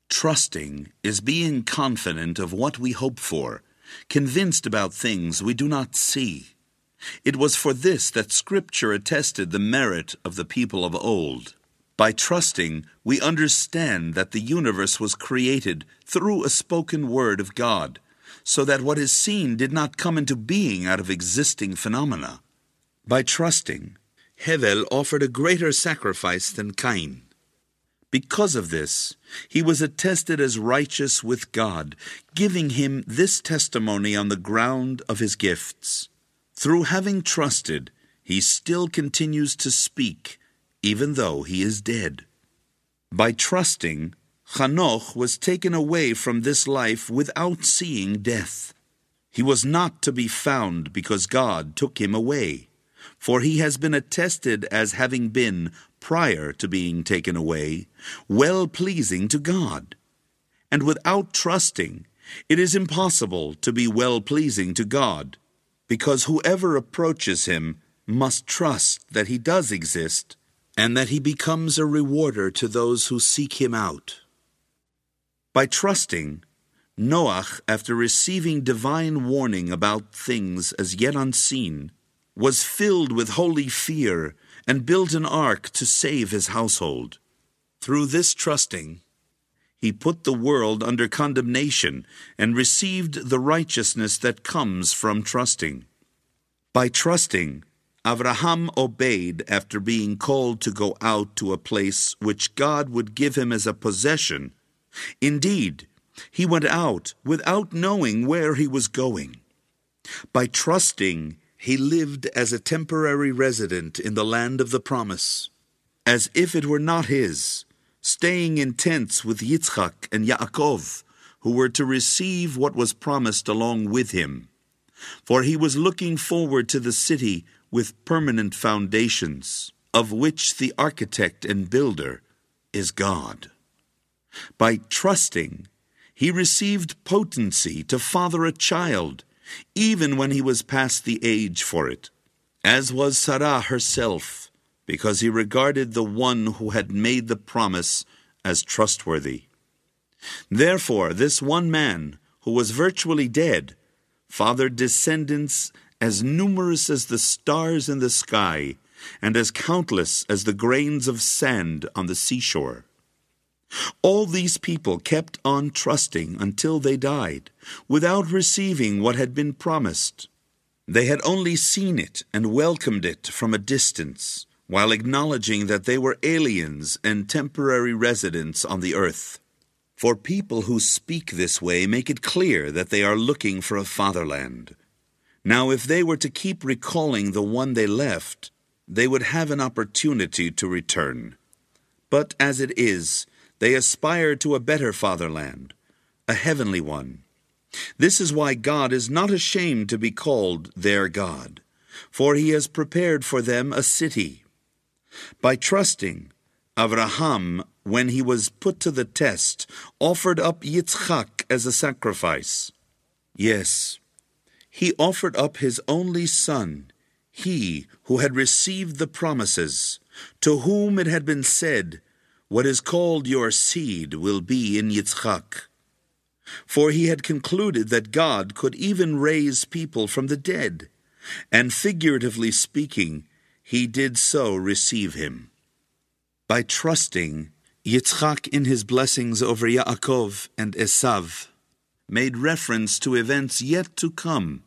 Trusting is being confident of what we hope for, convinced about things we do not see. It was for this that Scripture attested the merit of the people of old. By trusting, we understand that the universe was created through a spoken word of God, so that what is seen did not come into being out of existing phenomena. By trusting, Hevel offered a greater sacrifice than Cain. Because of this, he was attested as righteous with God, giving him this testimony on the ground of his gifts. Through having trusted, he still continues to speak, even though he is dead. By trusting, Hanoch was taken away from this life without seeing death. He was not to be found because God took him away, for he has been attested as having been, prior to being taken away, well-pleasing to God. And without trusting, it is impossible to be well-pleasing to God, because whoever approaches him must trust that he does exist, and that he becomes a rewarder to those who seek him out. By trusting, Noach, after receiving divine warning about things as yet unseen, was filled with holy fear and built an ark to save his household. Through this trusting, he put the world under condemnation and received the righteousness that comes from trusting. By trusting, Abraham obeyed after being called to go out to a place which God would give him as a possession. Indeed, he went out without knowing where he was going. By trusting, he lived as a temporary resident in the land of the promise, as if it were not his, staying in tents with Yitzchak and Yaakov, who were to receive what was promised along with him. For he was looking forward to the city with permanent foundations, of which the architect and builder is God. By trusting, he received potency to father a child, even when he was past the age for it, as was Sarah herself, because he regarded the one who had made the promise as trustworthy. Therefore, this one man, who was virtually dead, fathered descendants as numerous as the stars in the sky, and as countless as the grains of sand on the seashore. All these people kept on trusting until they died, without receiving what had been promised. They had only seen it and welcomed it from a distance, while acknowledging that they were aliens and temporary residents on the earth. For people who speak this way make it clear that they are looking for a fatherland. Now, if they were to keep recalling the one they left, they would have an opportunity to return. But as it is, they aspire to a better fatherland, a heavenly one. This is why God is not ashamed to be called their God, for he has prepared for them a city. By trusting, Abraham, when he was put to the test, offered up Yitzchak as a sacrifice. Yes, he offered up his only son, he who had received the promises, to whom it had been said, "What is called your seed will be in Yitzchak." For he had concluded that God could even raise people from the dead, and figuratively speaking, he did so receive him. By trusting, Yitzchak in his blessings over Yaakov and Esav made reference to events yet to come.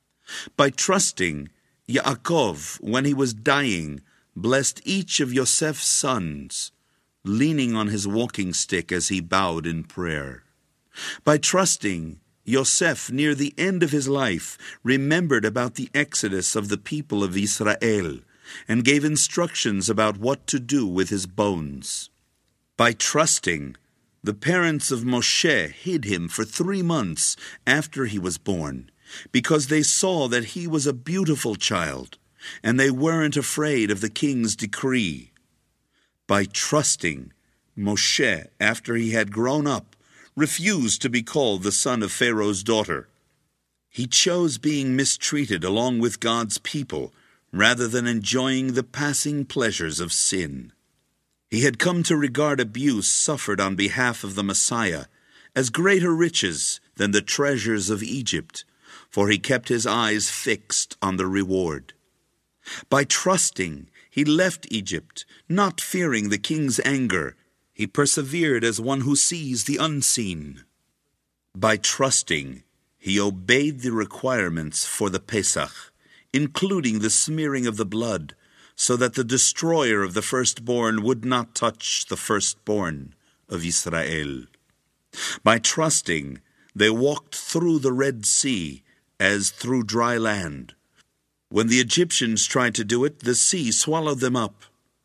By trusting, Yaakov, when he was dying, blessed each of Yosef's sons, leaning on his walking stick as he bowed in prayer. By trusting, Yosef, near the end of his life, remembered about the exodus of the people of Israel and gave instructions about what to do with his bones. By trusting, the parents of Moshe hid him for 3 months after he was born, because they saw that he was a beautiful child, and they weren't afraid of the king's decree. By trusting, Moshe, after he had grown up, refused to be called the son of Pharaoh's daughter. He chose being mistreated along with God's people, rather than enjoying the passing pleasures of sin. He had come to regard abuse suffered on behalf of the Messiah as greater riches than the treasures of Egypt, for he kept his eyes fixed on the reward. By trusting, he left Egypt, not fearing the king's anger. He persevered as one who sees the unseen. By trusting, he obeyed the requirements for the Pesach, including the smearing of the blood, so that the destroyer of the firstborn would not touch the firstborn of Israel. By trusting, they walked through the Red Sea as through dry land. When the Egyptians tried to do it, the sea swallowed them up.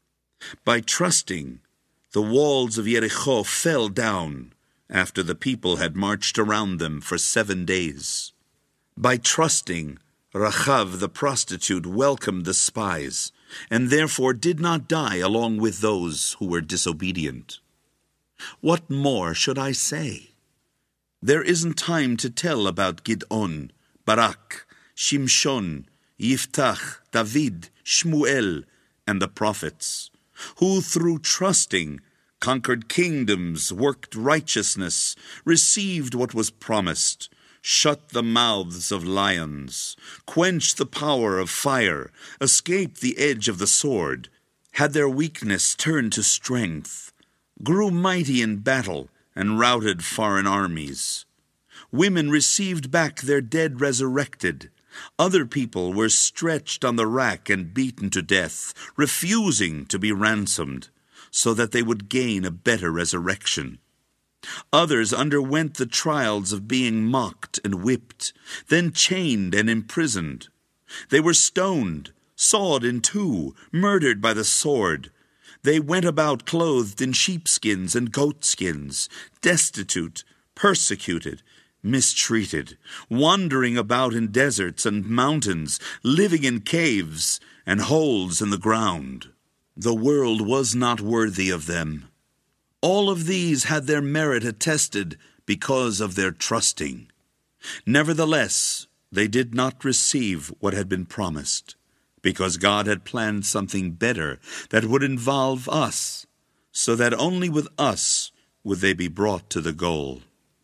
By trusting, the walls of Jericho fell down after the people had marched around them for 7 days. By trusting, Rachav the prostitute welcomed the spies, and therefore did not die along with those who were disobedient. What more should I say? There isn't time to tell about Gidon, Barak, Shimshon, Yiftach, David, Shmuel, and the prophets, who through trusting conquered kingdoms, worked righteousness, received what was promised, shut the mouths of lions, quenched the power of fire, escaped the edge of the sword, had their weakness turned to strength, grew mighty in battle, and routed foreign armies. Women received back their dead resurrected. Other people were stretched on the rack and beaten to death, refusing to be ransomed, so that they would gain a better resurrection. Others underwent the trials of being mocked and whipped, then chained and imprisoned. They were stoned, sawed in two, murdered by the sword. They went about clothed in sheepskins and goatskins, destitute, persecuted, mistreated, wandering about in deserts and mountains, living in caves and holes in the ground. The world was not worthy of them. All of these had their merit attested because of their trusting. Nevertheless, they did not receive what had been promised, because God had planned something better that would involve us, so that only with us would they be brought to the goal.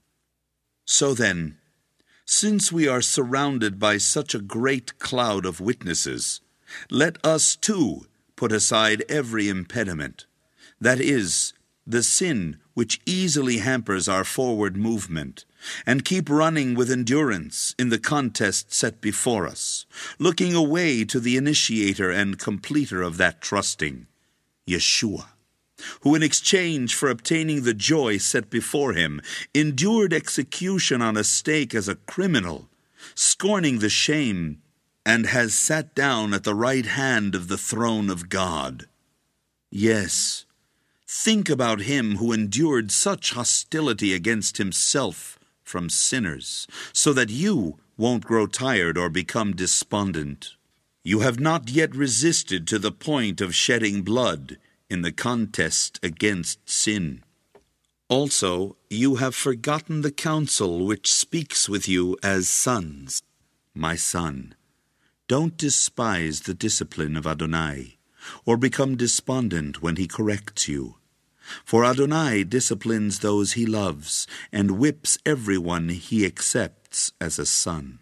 So then, since we are surrounded by such a great cloud of witnesses, let us too put aside every impediment, that is, the sin which easily hampers our forward movement, and keep running with endurance in the contest set before us, looking away to the initiator and completer of that trusting, Yeshua, who in exchange for obtaining the joy set before him, endured execution on a stake as a criminal, scorning the shame, and has sat down at the right hand of the throne of God. Yes, think about him who endured such hostility against himself from sinners, so that you won't grow tired or become despondent. You have not yet resisted to the point of shedding blood in the contest against sin. Also, you have forgotten the counsel which speaks with you as sons. My son, don't despise the discipline of Adonai, or become despondent when he corrects you. For Adonai disciplines those he loves, and whips everyone he accepts as a son.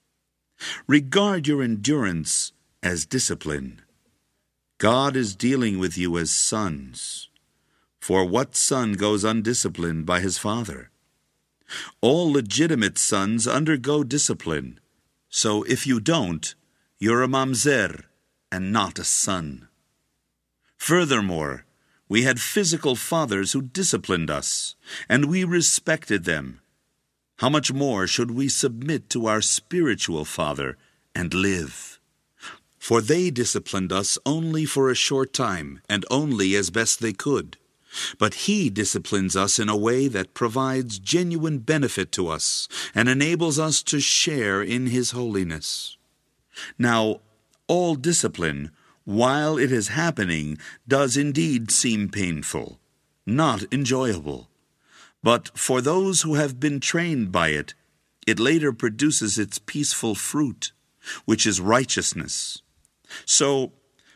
Regard your endurance as discipline. God is dealing with you as sons. For what son goes undisciplined by his father? All legitimate sons undergo discipline. So if you don't, you're a mamzer and not a son. Furthermore, we had physical fathers who disciplined us, and we respected them. How much more should we submit to our spiritual Father and live? For they disciplined us only for a short time, and only as best they could. But he disciplines us in a way that provides genuine benefit to us, and enables us to share in his holiness. Now, all discipline, while it is happening, does indeed seem painful, not enjoyable. But for those who have been trained by it, it later produces its peaceful fruit, which is righteousness. So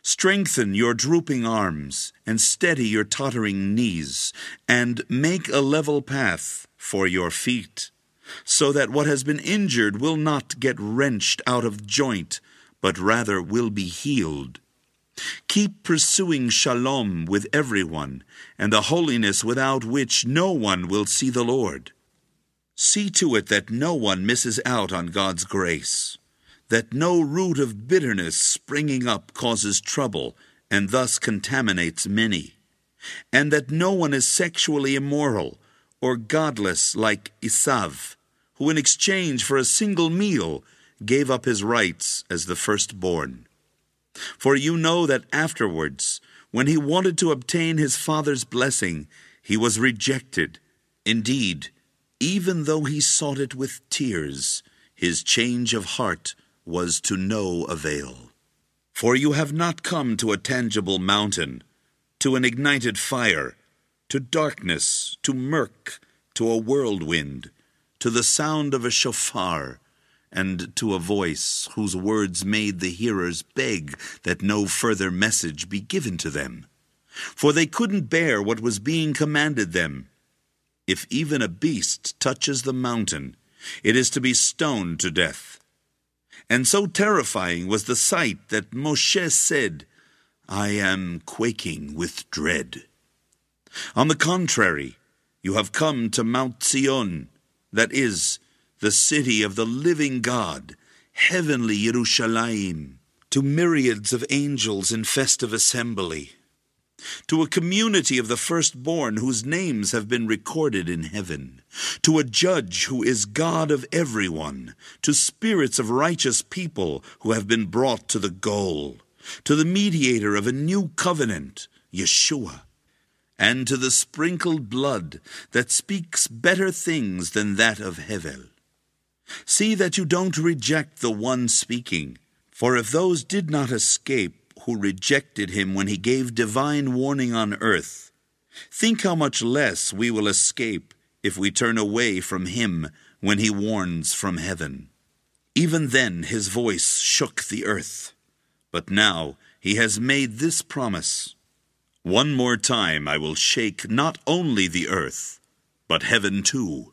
Strengthen your drooping arms, and steady your tottering knees, and make a level path for your feet, so that what has been injured will not get wrenched out of joint, but rather will be healed. Keep pursuing shalom with everyone, and the holiness without which no one will see the Lord. See to it that no one misses out on God's grace, that no root of bitterness springing up causes trouble and thus contaminates many, and that no one is sexually immoral or godless like Esav, who in exchange for a single meal gave up his rights as the firstborn. For you know that afterwards, when he wanted to obtain his father's blessing, he was rejected. Indeed, even though he sought it with tears, his change of heart was to no avail. For you have not come to a tangible mountain, to an ignited fire, to darkness, to murk, to a whirlwind, to the sound of a shofar, and to a voice whose words made the hearers beg that no further message be given to them. For they couldn't bear what was being commanded them. If even a beast touches the mountain, it is to be stoned to death. And so terrifying was the sight that Moshe said, I am quaking with dread. On the contrary, you have come to Mount Zion, that is, the city of the living God, heavenly Yerushalayim, to myriads of angels in festive assembly, to a community of the firstborn whose names have been recorded in heaven, to a judge who is God of everyone, to spirits of righteous people who have been brought to the goal, to the mediator of a new covenant, Yeshua, and to the sprinkled blood that speaks better things than that of Hevel. See that you don't reject the one speaking, for if those did not escape who rejected him when he gave divine warning on earth, think how much less we will escape if we turn away from him when he warns from heaven. Even then his voice shook the earth, but now he has made this promise, one more time I will shake not only the earth, but heaven too.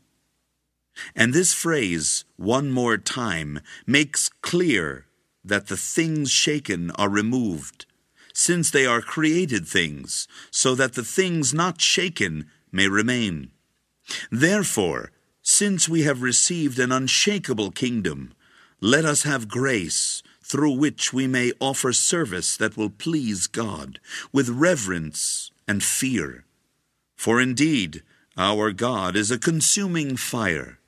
And this phrase, one more time, makes clear that the things shaken are removed, since they are created things, so that the things not shaken may remain. Therefore, since we have received an unshakable kingdom, let us have grace, through which we may offer service that will please God, with reverence and fear. For indeed, our God is a consuming fire.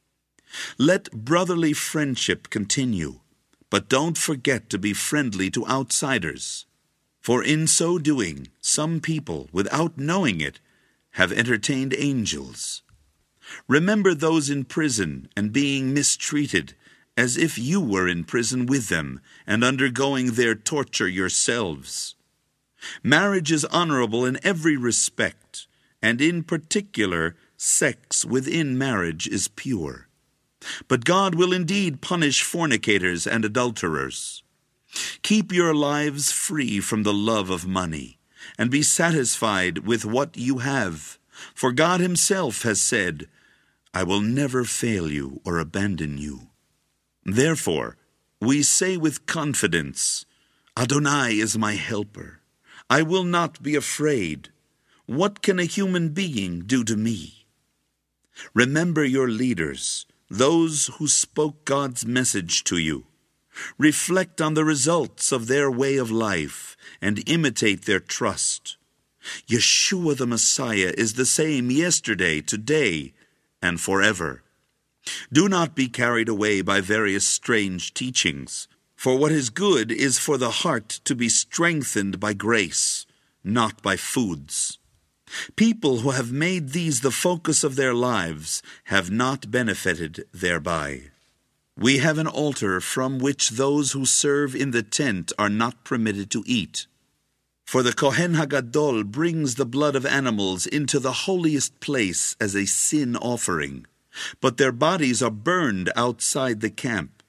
Let brotherly friendship continue, but don't forget to be friendly to outsiders. For in so doing, some people, without knowing it, have entertained angels. Remember those in prison and being mistreated, as if you were in prison with them and undergoing their torture yourselves. Marriage is honorable in every respect, and in particular, sex within marriage is pure. But God will indeed punish fornicators and adulterers. Keep your lives free from the love of money, and be satisfied with what you have. For God himself has said, I will never fail you or abandon you. Therefore, we say with confidence, Adonai is my helper. I will not be afraid. What can a human being do to me? Remember your leaders, those who spoke God's message to you. Reflect on the results of their way of life and imitate their trust. Yeshua the Messiah is the same yesterday, today, and forever. Do not be carried away by various strange teachings, for what is good is for the heart to be strengthened by grace, not by foods. People who have made these the focus of their lives have not benefited thereby. We have an altar from which those who serve in the tent are not permitted to eat. For the Kohen HaGadol brings the blood of animals into the holiest place as a sin offering, but their bodies are burned outside the camp.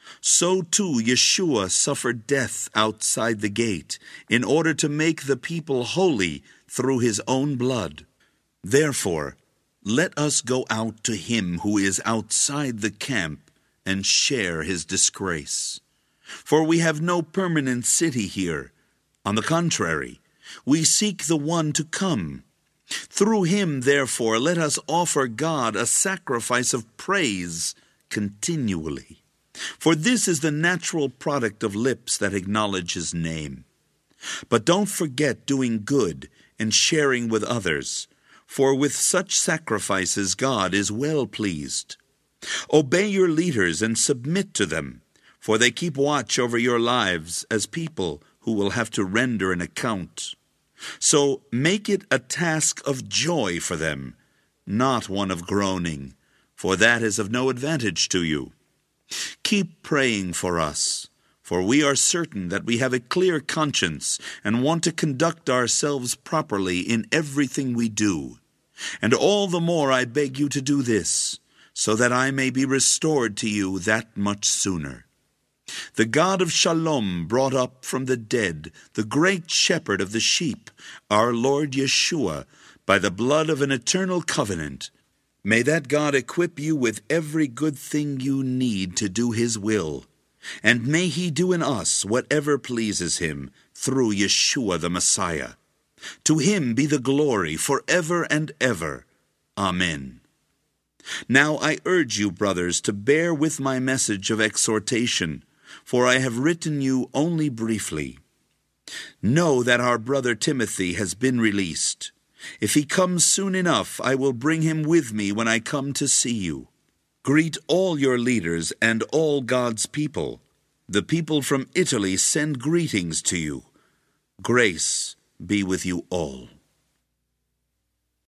So too Yeshua suffered death outside the gate, in order to make the people holy through his own blood. Therefore, let us go out to him who is outside the camp and share his disgrace. For we have no permanent city here. On the contrary, we seek the one to come. Through him, therefore, let us offer God a sacrifice of praise continually. For this is the natural product of lips that acknowledge his name. But don't forget doing good and sharing with others, for with such sacrifices God is well pleased. Obey your leaders and submit to them, for they keep watch over your lives as people who will have to render an account. So make it a task of joy for them, not one of groaning, for that is of no advantage to you. Keep praying for us, for we are certain that we have a clear conscience and want to conduct ourselves properly in everything we do. And all the more I beg you to do this, so that I may be restored to you that much sooner. The God of Shalom brought up from the dead the great shepherd of the sheep, our Lord Yeshua, by the blood of an eternal covenant. May that God equip you with every good thing you need to do his will, and may he do in us whatever pleases him through Yeshua the Messiah. To him be the glory forever and ever. Amen. Now I urge you, brothers, to bear with my message of exhortation, for I have written you only briefly. Know that our brother Timothy has been released. If he comes soon enough, I will bring him with me when I come to see you. Greet all your leaders and all God's people. The people from Italy send greetings to you. Grace be with you all.